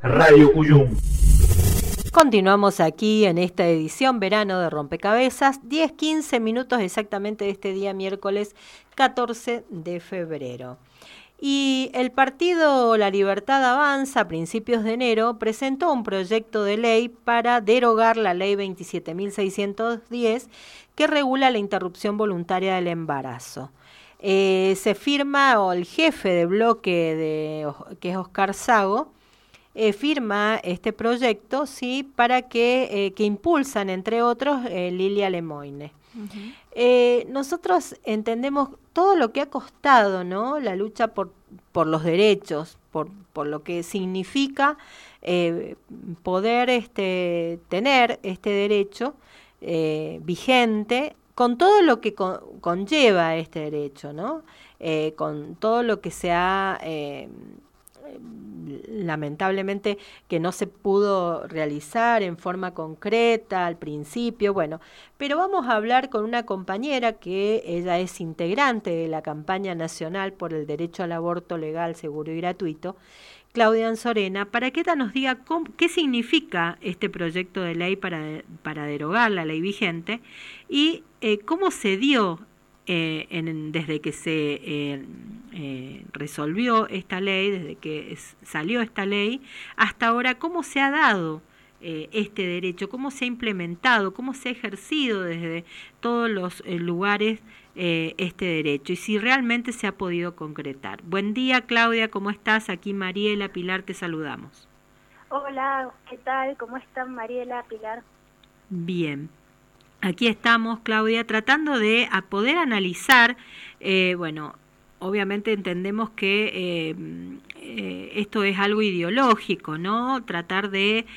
Radio Cuyum. Continuamos aquí en esta edición verano de Rompecabezas, 10-15 minutos exactamente de este día miércoles 14 de febrero. Y el partido La Libertad Avanza, a principios de enero, presentó un proyecto de ley para derogar la ley 27.610 que regula la interrupción voluntaria del embarazo. Se firma, o el jefe de bloque, que es Oscar Sago, firma este proyecto, sí, para que impulsan, entre otros, Lilia Lemoine. Uh-huh. Nosotros entendemos todo lo que ha costado, ¿no?, la lucha por los derechos, por lo que significa poder tener este derecho vigente, con todo lo que conlleva este derecho, ¿no? Con todo lo que se ha lamentablemente que no se pudo realizar en forma concreta al principio, bueno, pero vamos a hablar con una compañera que ella es integrante de la campaña nacional por el derecho al aborto legal, seguro y gratuito, Claudia Anzorena, para que ella nos diga qué significa este proyecto de ley para derogar la ley vigente y cómo se dio desde que se resolvió esta ley, desde que salió esta ley, hasta ahora, cómo se ha dado este derecho, cómo se ha implementado, cómo se ha ejercido desde todos los lugares este derecho y si realmente se ha podido concretar. Buen día, Claudia, ¿cómo estás? Aquí Mariela, Pilar, te saludamos. Hola, ¿qué tal? ¿Cómo están, Mariela, Pilar? Bien. Aquí estamos, Claudia, tratando de poder analizar, bueno, obviamente entendemos que esto es algo ideológico, ¿no? Tratar de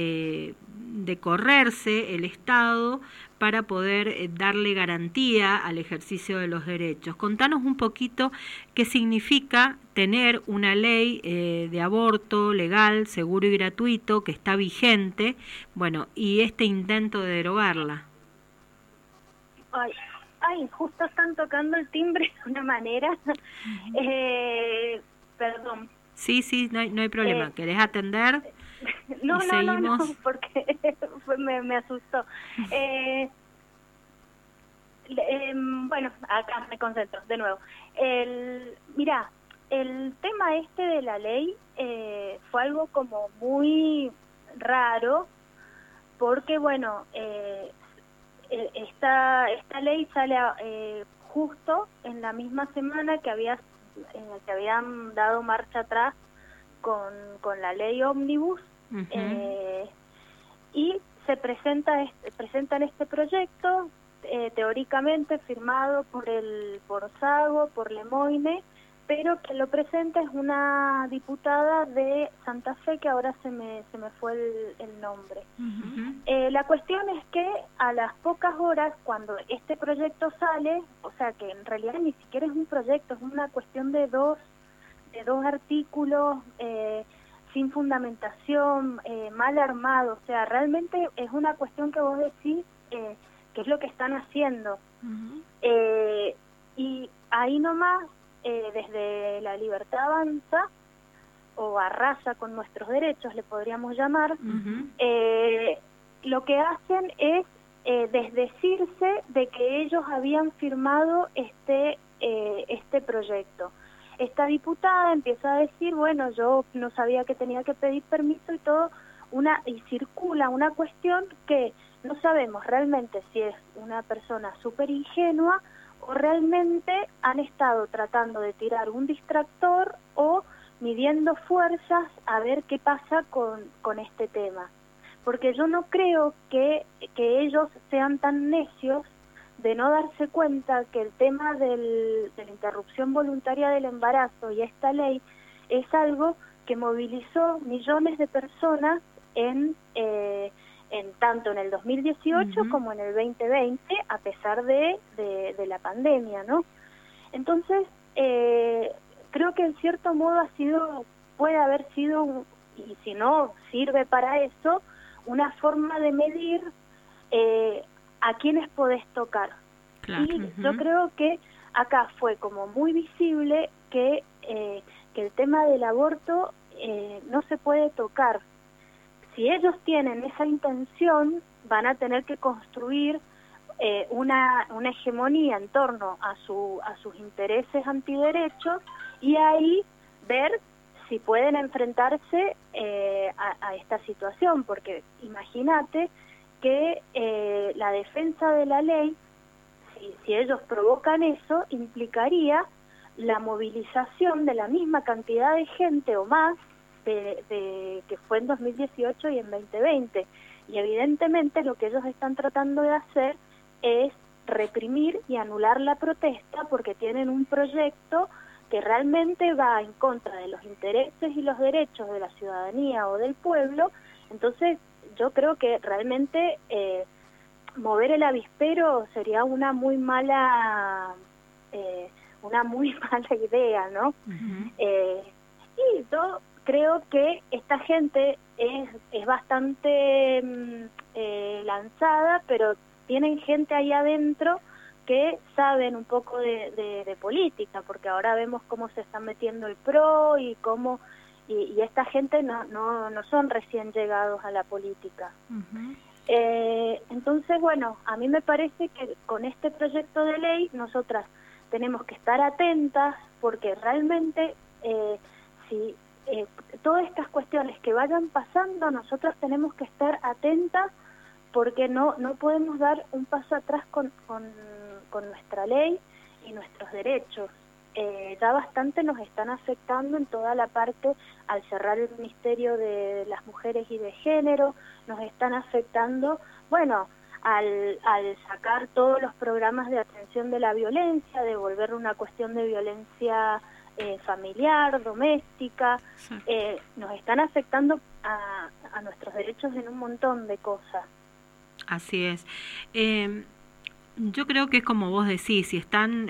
correrse el Estado para poder darle garantía al ejercicio de los derechos. Contanos un poquito qué significa tener una ley de aborto legal, seguro y gratuito, que está vigente, bueno, y este intento de derogarla. Ay, justo están tocando el timbre de una manera. Perdón. Sí, no hay problema. ¿Querés atender? No, porque me asustó. Bueno, acá me concentro de nuevo. Mira, el tema de la ley fue algo como muy raro, porque bueno, esta ley sale justo en la misma semana que habían dado marcha atrás con la ley ómnibus. Uh-huh. Y se presentan este proyecto teóricamente firmado por Sago, por Lemoine, pero que lo presenta es una diputada de Santa Fe, que ahora se me fue el nombre. Uh-huh. La cuestión es que a las pocas horas, cuando este proyecto sale, o sea que en realidad ni siquiera es un proyecto, es una cuestión de dos artículos sin fundamentación, mal armado, o sea, realmente es una cuestión que vos decís que es lo que están haciendo. Uh-huh. Y ahí nomás, desde La Libertad Avanza, o Arrasa con nuestros derechos, le podríamos llamar, uh-huh. Lo que hacen es desdecirse de que ellos habían firmado este proyecto. Esta diputada empieza a decir, bueno, yo no sabía que tenía que pedir permiso y todo, y circula una cuestión que no sabemos realmente si es una persona súper ingenua o realmente han estado tratando de tirar un distractor o midiendo fuerzas a ver qué pasa con este tema. Porque yo no creo que ellos sean tan necios de no darse cuenta que el tema de la interrupción voluntaria del embarazo y esta ley es algo que movilizó millones de personas tanto en el 2018 uh-huh. como en el 2020, a pesar de la pandemia, ¿no? Entonces, creo que en cierto modo puede haber sido, y si no sirve para eso, una forma de medir a quiénes podés tocar. Claro. Y uh-huh. yo creo que acá fue como muy visible que el tema del aborto no se puede tocar. Si ellos tienen esa intención, van a tener que construir una hegemonía en torno a sus intereses antiderechos y ahí ver si pueden enfrentarse a esta situación, porque imagínate que la defensa de la ley, si ellos provocan eso, implicaría la movilización de la misma cantidad de gente o más que fue en 2018 y en 2020. Y evidentemente lo que ellos están tratando de hacer es reprimir y anular la protesta porque tienen un proyecto que realmente va en contra de los intereses y los derechos de la ciudadanía o del pueblo. Entonces yo creo que realmente mover el avispero sería una muy mala idea, ¿no? Y yo creo que esta gente es bastante lanzada, pero tienen gente ahí adentro que saben un poco de política, porque ahora vemos cómo se está metiendo el PRO y cómo y esta gente no son recién llegados a la política. Entonces, bueno, a mí me parece que con este proyecto de ley nosotras tenemos que estar atentas, porque realmente si todas estas cuestiones que vayan pasando, nosotras tenemos que estar atentas, porque no podemos dar un paso atrás con nuestra ley y nuestros derechos. Ya bastante nos están afectando en toda la parte, al cerrar el Ministerio de las Mujeres y de Género, nos están afectando, bueno, al sacar todos los programas de atención de la violencia, de volver una cuestión de violencia familiar, doméstica, nos están afectando a nuestros derechos en un montón de cosas. Así es. Yo creo que es como vos decís, si están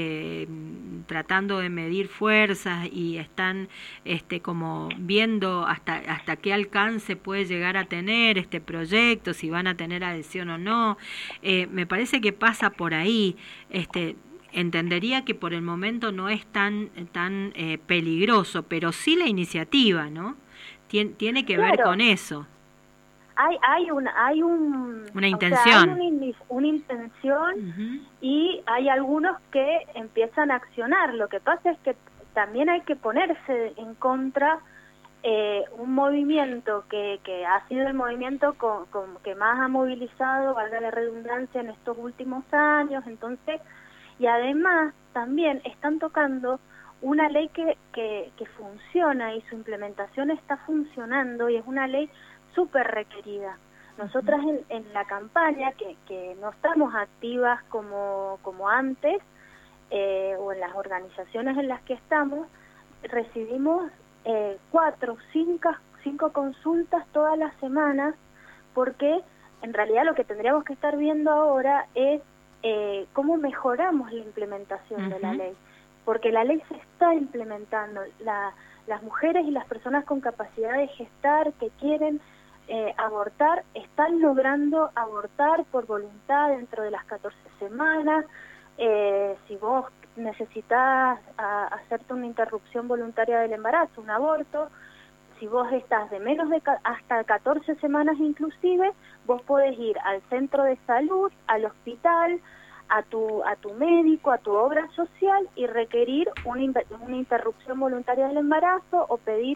tratando de medir fuerzas y están como viendo hasta qué alcance puede llegar a tener este proyecto, si van a tener adhesión o no, me parece que pasa por ahí. Entendería que por el momento no es tan peligroso, pero sí la iniciativa, ¿no? Tiene que ver con eso. Hay una intención, o sea, hay una intención, y hay algunos que empiezan a accionar. Lo que pasa es que también hay que ponerse en contra un movimiento que ha sido el movimiento que más ha movilizado, valga la redundancia, en estos últimos años. Entonces, y además también están tocando una ley que funciona y su implementación está funcionando, y es una ley súper requerida. Nosotras en la campaña, que no estamos activas como antes, o en las organizaciones en las que estamos, recibimos 4 o 5 consultas todas las semanas, porque en realidad lo que tendríamos que estar viendo ahora es cómo mejoramos la implementación de la ley, porque la ley se está implementando. Las mujeres y las personas con capacidad de gestar que quieren abortar están logrando abortar por voluntad dentro de las 14 semanas. Si vos necesitas hacerte una interrupción voluntaria del embarazo, un aborto, si vos estás de menos de hasta 14 semanas inclusive, vos podés ir al centro de salud, al hospital, a tu médico, a tu obra social, y requerir una interrupción voluntaria del embarazo o pedir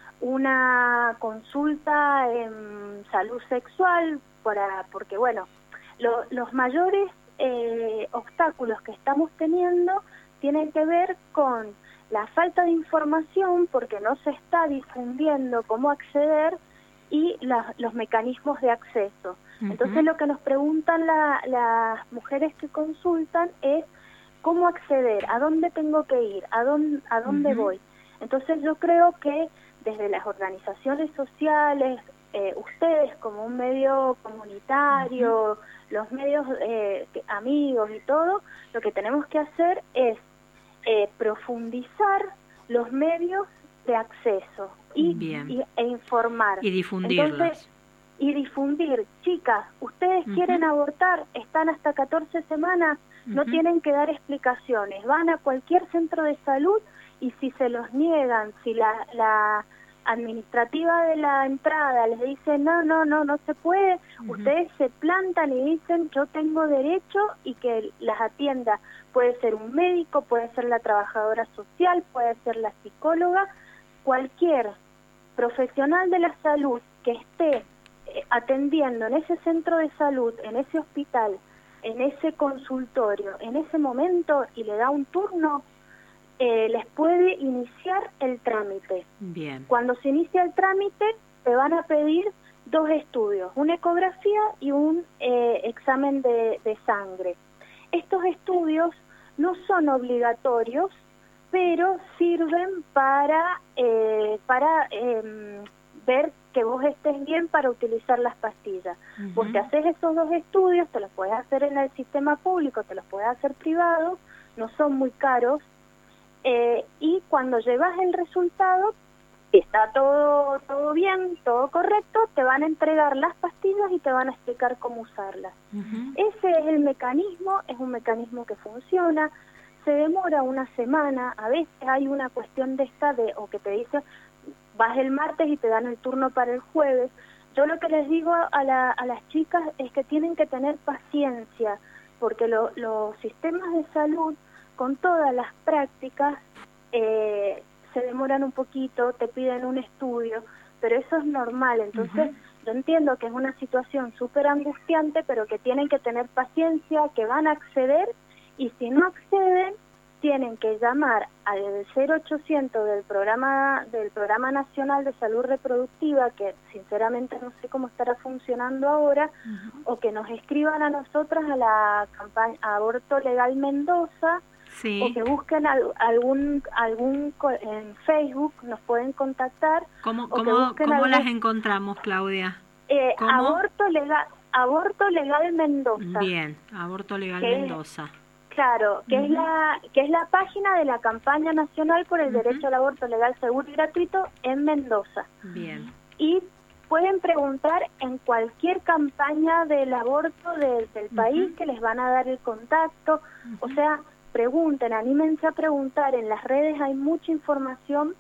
una consulta en salud sexual, porque bueno, los mayores obstáculos que estamos teniendo tienen que ver con la falta de información, porque no se está difundiendo cómo acceder, y los mecanismos de acceso. Entonces lo que nos preguntan las mujeres que consultan es cómo acceder, a dónde tengo que ir, a dónde voy. Entonces yo creo que desde las organizaciones sociales, ustedes como un medio comunitario, los medios amigos y todo, lo que tenemos que hacer es profundizar los medios de acceso e informar. Y difundirlos. Entonces, y difundir, chicas, ustedes quieren abortar, están hasta 14 semanas, no tienen que dar explicaciones, van a cualquier centro de salud, y si se los niegan, si la administrativa de la entrada les dice no se puede, ustedes se plantan y dicen yo tengo derecho y que las atienda, puede ser un médico, puede ser la trabajadora social, puede ser la psicóloga, cualquier profesional de la salud que esté atendiendo en ese centro de salud, en ese hospital, en ese consultorio, en ese momento y le da un turno, les puede iniciar el trámite. Bien. Cuando se inicia el trámite, te van a pedir 2 estudios, una ecografía y un examen de sangre. Estos estudios no son obligatorios, pero sirven para ver que vos estés bien para utilizar las pastillas. Vos te haces esos 2 estudios, te los puedes hacer en el sistema público, te los puedes hacer privado, no son muy caros, y cuando llevas el resultado, está todo bien, todo correcto, te van a entregar las pastillas y te van a explicar cómo usarlas. Ese es el mecanismo, es un mecanismo que funciona, se demora una semana, a veces hay una cuestión de o que te dice, vas el martes y te dan el turno para el jueves. Yo lo que les digo a las chicas es que tienen que tener paciencia, porque los sistemas de salud, con todas las prácticas, se demoran un poquito, te piden un estudio, pero eso es normal. Entonces, yo entiendo que es una situación súper angustiante, pero que tienen que tener paciencia, que van a acceder, y si no acceden, tienen que llamar al 0800 del programa Nacional de Salud Reproductiva, que sinceramente no sé cómo estará funcionando ahora, o que nos escriban a nosotras a la campaña Aborto Legal Mendoza, sí, o que busquen algún en Facebook, nos pueden contactar. ¿Cómo las encontramos, Claudia? Aborto Legal Mendoza. Bien, Aborto Legal Mendoza. Claro, que es la página de la campaña nacional por el derecho al aborto legal, seguro y gratuito en Mendoza. Bien. Y pueden preguntar en cualquier campaña del aborto del país, que les van a dar el contacto. O sea, pregunten, anímense a preguntar. En las redes hay mucha información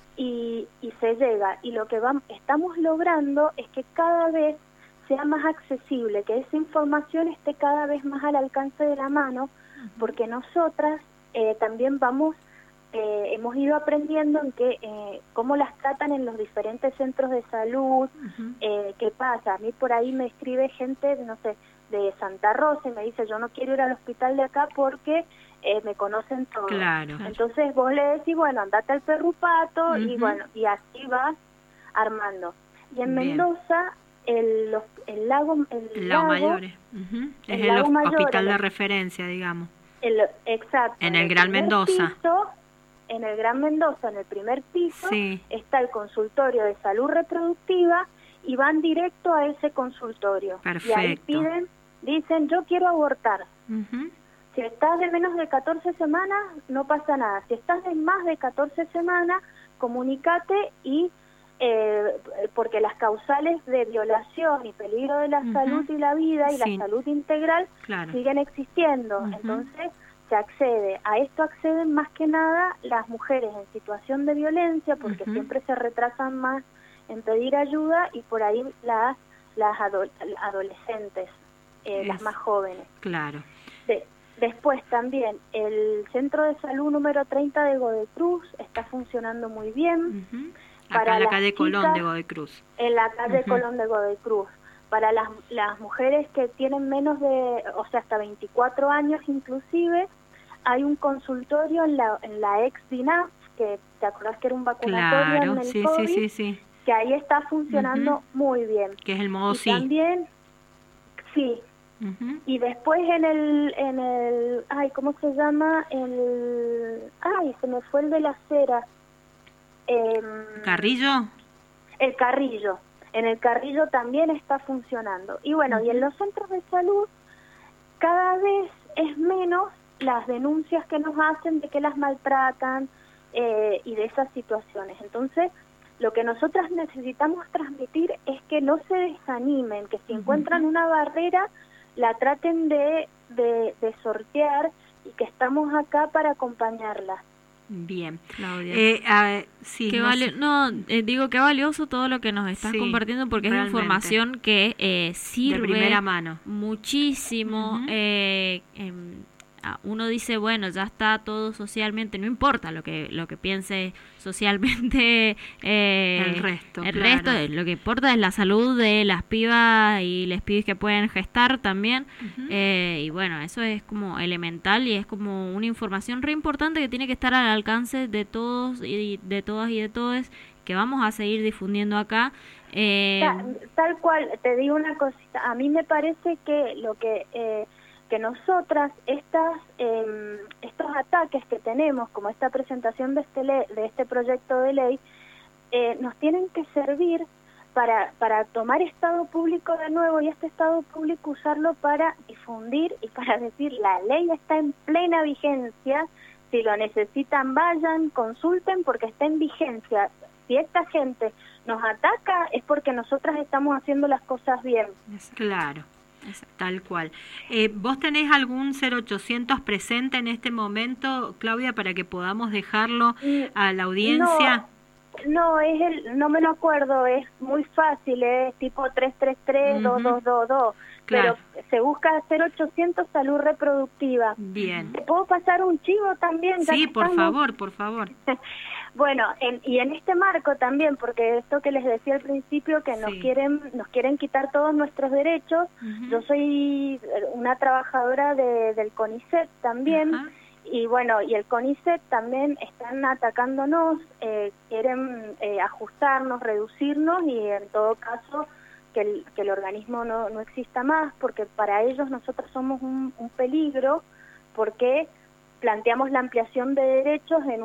y se llega. Y lo que estamos logrando es que cada vez sea más accesible, que esa información esté cada vez más al alcance de la mano, porque nosotras también hemos ido aprendiendo en cómo las tratan en los diferentes centros de salud, qué pasa. A mí por ahí me escribe gente, no sé, de Santa Rosa y me dice, yo no quiero ir al hospital de acá porque me conocen todos. Claro. Entonces vos le decís, bueno, andate al Perrupato, y bueno, y así vas armando. Y en Mendoza, el Lago Mayor. Es el hospital de referencia, digamos. Exacto. En el Gran Mendoza. En el Gran Mendoza, en el primer piso, sí, está el consultorio de salud reproductiva y van directo a ese consultorio. Perfecto. Y ahí dicen, yo quiero abortar. Si estás de menos de 14 semanas, no pasa nada. Si estás de más de 14 semanas, comunícate y porque las causales de violación y peligro de la salud y la vida y la salud integral siguen existiendo. Entonces se accede. A esto acceden más que nada las mujeres en situación de violencia, porque siempre se retrasan más en pedir ayuda, y por ahí las adolescentes, las más jóvenes. Claro. Después también el Centro de Salud número 30 de Godoy Cruz está funcionando muy bien. Acá en la calle Colón de Godoy Cruz. En la calle Colón de Godoy Cruz. Para las mujeres que tienen menos de, o sea, hasta 24 años inclusive, hay un consultorio en la ex DINAF, que te acordás que era un vacunatorio en el COVID, sí. Que ahí está funcionando muy bien. Que es el modo sí. También, sí. Y después en el, ¿cómo se llama? Se me fue el de la cera. ¿Carrillo? El Carrillo. En el Carrillo también está funcionando. Y bueno, y en los centros de salud cada vez es menos las denuncias que nos hacen de que las maltratan y de esas situaciones. Entonces, lo que nosotras necesitamos transmitir es que no se desanimen, que si encuentran una barrera, la traten de sortear, y que estamos acá para acompañarlas. Bien. Claudia. Sí, digo que valioso todo lo que nos estás compartiendo, porque realmente es información que sirve de primera mano muchísimo. Uno dice, bueno, ya está todo socialmente, no importa lo que piense socialmente el resto, lo que importa es la salud de las pibas y les pibes que pueden gestar también. Y bueno, eso es como elemental y es como una información re importante que tiene que estar al alcance de todos y de todas y de todos, que vamos a seguir difundiendo acá. Tal cual, te digo una cosita, a mí me parece que lo que nosotras, estos ataques que tenemos, como esta presentación de este proyecto de ley, nos tienen que servir para tomar estado público de nuevo, y este estado público usarlo para difundir y para decir, la ley está en plena vigencia, si lo necesitan vayan, consulten, porque está en vigencia. Si esta gente nos ataca es porque nosotras estamos haciendo las cosas bien. Claro. Tal cual. ¿Vos tenés algún 0800 presente en este momento, Claudia, para que podamos dejarlo a la audiencia? No, no me lo acuerdo, es muy fácil, es tipo 333-2222, claro. Pero se busca 0800 salud reproductiva. Bien. ¿Te puedo pasar un chivo también? Sí, por favor. Bueno, y en este marco también, porque esto que les decía al principio, que nos quieren quitar todos nuestros derechos. Yo soy una trabajadora del CONICET también. Y bueno, y el CONICET también están atacándonos, quieren ajustarnos, reducirnos, y en todo caso que el organismo no exista más, porque para ellos nosotros somos un peligro, porque planteamos la ampliación de derechos en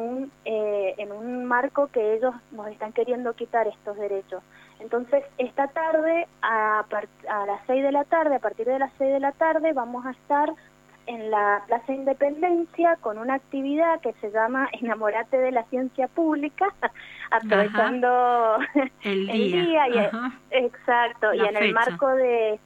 un marco que ellos nos están queriendo quitar estos derechos. Entonces, esta tarde, a las 6 de la tarde, a partir de las 6 de la tarde, vamos a estar en la Plaza Independencia con una actividad que se llama Enamorate de la Ciencia Pública, aprovechando el día exacto, y en el marco de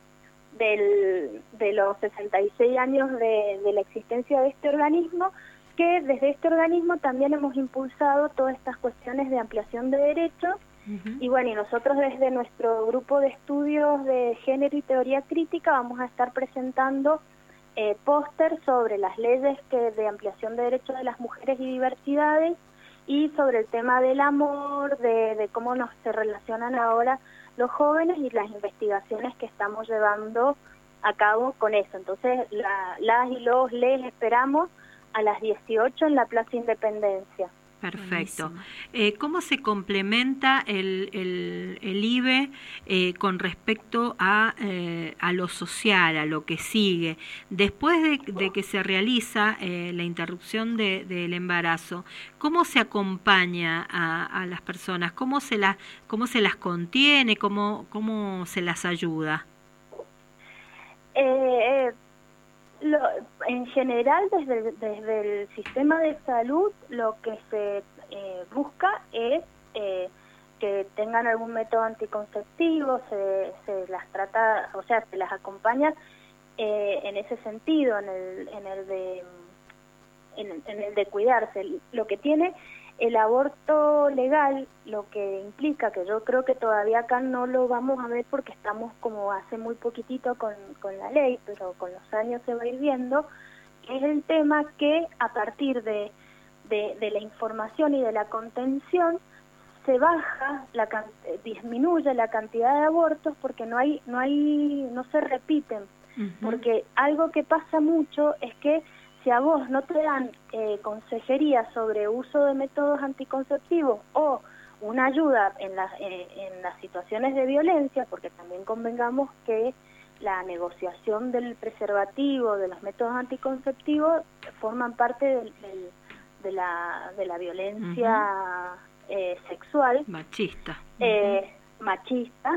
los 66 años de la existencia de este organismo, que desde este organismo también hemos impulsado todas estas cuestiones de ampliación de derechos. Y bueno, y nosotros desde nuestro grupo de estudios de género y teoría crítica vamos a estar presentando póster sobre las leyes de ampliación de derechos de las mujeres y diversidades, y sobre el tema del amor, de cómo se relacionan ahora los jóvenes y las investigaciones que estamos llevando a cabo con eso. Entonces, les esperamos a las 18 en la Plaza Independencia. Perfecto. ¿Cómo se complementa el IBE con respecto a lo social, a lo que sigue? Después de que se realiza la interrupción del embarazo, ¿cómo se acompaña a las personas? ¿Cómo se las contiene? ¿Cómo se las ayuda? En general, desde el sistema de salud, lo que se busca es que tengan algún método anticonceptivo, se las trata, o sea, se las acompaña en ese sentido, en el de cuidarse. Lo que tiene el aborto legal, lo que implica, que yo creo que todavía acá no lo vamos a ver porque estamos como hace muy poquitito con la ley, pero con los años se va a ir viendo, es el tema que a partir de la información y de la contención se baja, disminuye la cantidad de abortos, porque no se repiten. Porque algo que pasa mucho es que si a vos no te dan consejería sobre uso de métodos anticonceptivos o una ayuda en las situaciones de violencia, porque también convengamos que la negociación del preservativo, de los métodos anticonceptivos, forman parte de la violencia sexual. Machista. Machista.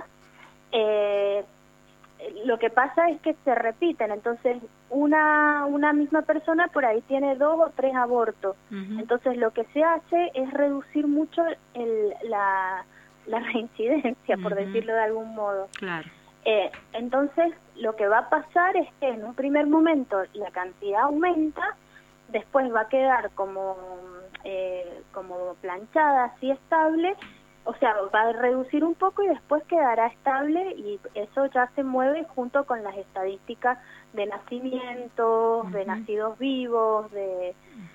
Lo que pasa es que se repiten, entonces una misma persona por ahí tiene 2 o 3 abortos. Entonces lo que se hace es reducir mucho la reincidencia, por decirlo de algún modo. Claro. Entonces lo que va a pasar es que en un primer momento la cantidad aumenta, después va a quedar como como planchada, así estable, o sea, va a reducir un poco y después quedará estable, y eso ya se mueve junto con las estadísticas de nacimientos, de nacidos vivos, de,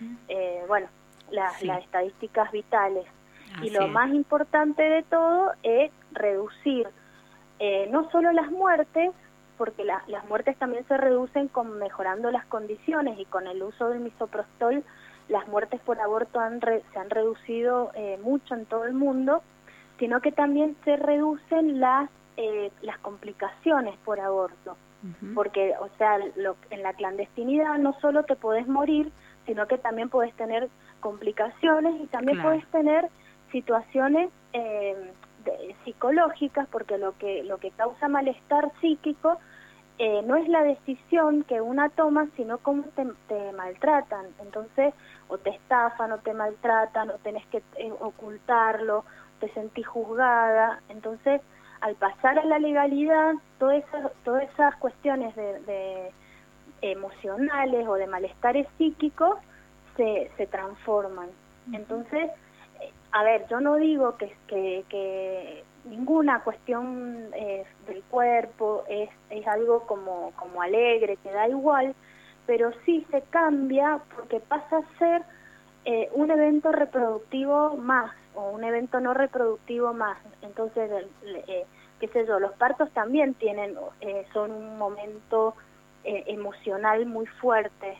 las estadísticas vitales. Así y lo más importante de todo es reducir no solo las muertes, porque las muertes también se reducen mejorando las condiciones, y con el uso del misoprostol las muertes por aborto se han reducido mucho en todo el mundo, sino que también se reducen las complicaciones por aborto, porque, o sea, en la clandestinidad no solo te podés morir, sino que también podés tener complicaciones, y también podés tener situaciones psicológicas, porque lo que causa malestar psíquico no es la decisión que una toma, sino cómo te maltratan. Entonces, o te estafan, o te maltratan, o tenés que ocultarlo, te sentís juzgada. Entonces, al pasar a la legalidad, todas esas cuestiones de emocionales o de malestares psíquicos se transforman. Entonces, a ver, yo no digo que ninguna cuestión del cuerpo es algo como alegre, que da igual, pero sí se cambia porque pasa a ser un evento reproductivo más, o un evento no reproductivo más. Entonces, qué sé yo, los partos también son un momento emocional muy fuerte.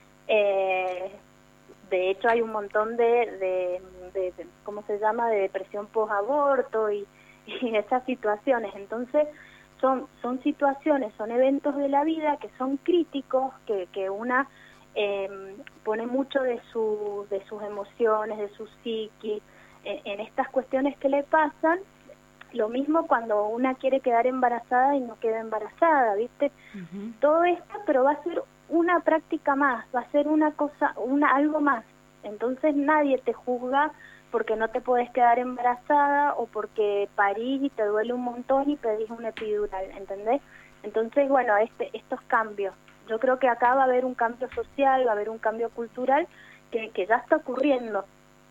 De hecho, hay un montón de ¿cómo se llama?, de depresión post-aborto y esas situaciones. Entonces, son situaciones, son eventos de la vida que son críticos, que una pone mucho de sus emociones, de su psiquis, en estas cuestiones que le pasan. Lo mismo cuando una quiere quedar embarazada y no queda embarazada, ¿viste? Todo esto, pero va a ser una práctica más, va a ser algo más. Entonces nadie te juzga porque no te podés quedar embarazada, o porque parís y te duele un montón y pedís una epidural, ¿entendés? Entonces, bueno, estos cambios, yo creo que acá va a haber un cambio social, va a haber un cambio cultural que ya está ocurriendo.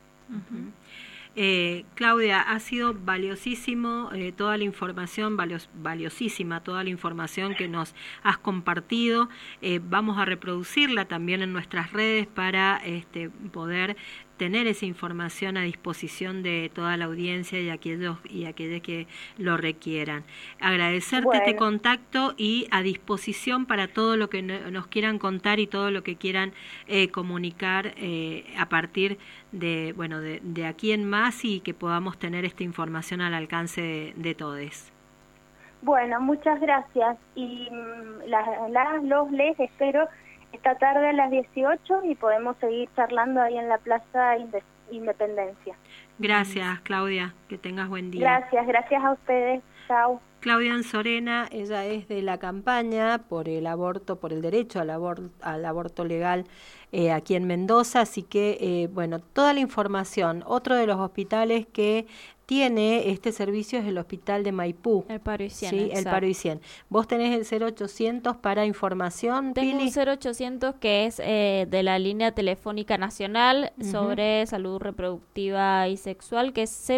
Claudia, ha sido valiosísimo toda la información, valiosísima toda la información que nos has compartido. Vamos a reproducirla también en nuestras redes para poder tener esa información a disposición de toda la audiencia y aquellas que lo requieran. Agradecerte este contacto y a disposición para todo lo que nos quieran contar y todo lo que quieran comunicar a partir de aquí en más, y que podamos tener esta información al alcance de todos. Bueno, muchas gracias, y les espero esta tarde a las 18 y podemos seguir charlando ahí en la Plaza Independencia. Gracias, Claudia, que tengas buen día. Gracias a ustedes. Chao. Claudia Anzorena, ella es de la campaña por el aborto, por el derecho al aborto legal aquí en Mendoza, así que, toda la información. Otro de los hospitales que tiene este servicio es el hospital de Maipú. El Paro y 100. Sí, el Paro y 100. ¿Vos tenés el 0800 para información, Tengo Pili? un 0800 que es de la línea telefónica nacional sobre salud reproductiva y sexual, que es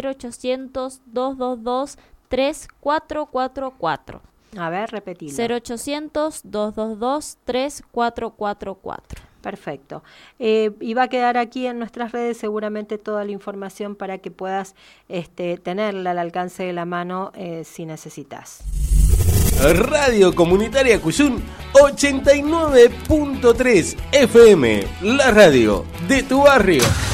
0800-222-3444. A ver, repetilo. 0800-222-3444. Perfecto. Y va a quedar aquí en nuestras redes seguramente toda la información para que puedas tenerla al alcance de la mano si necesitas. Radio Comunitaria Cuyún 89.3 FM, la radio de tu barrio.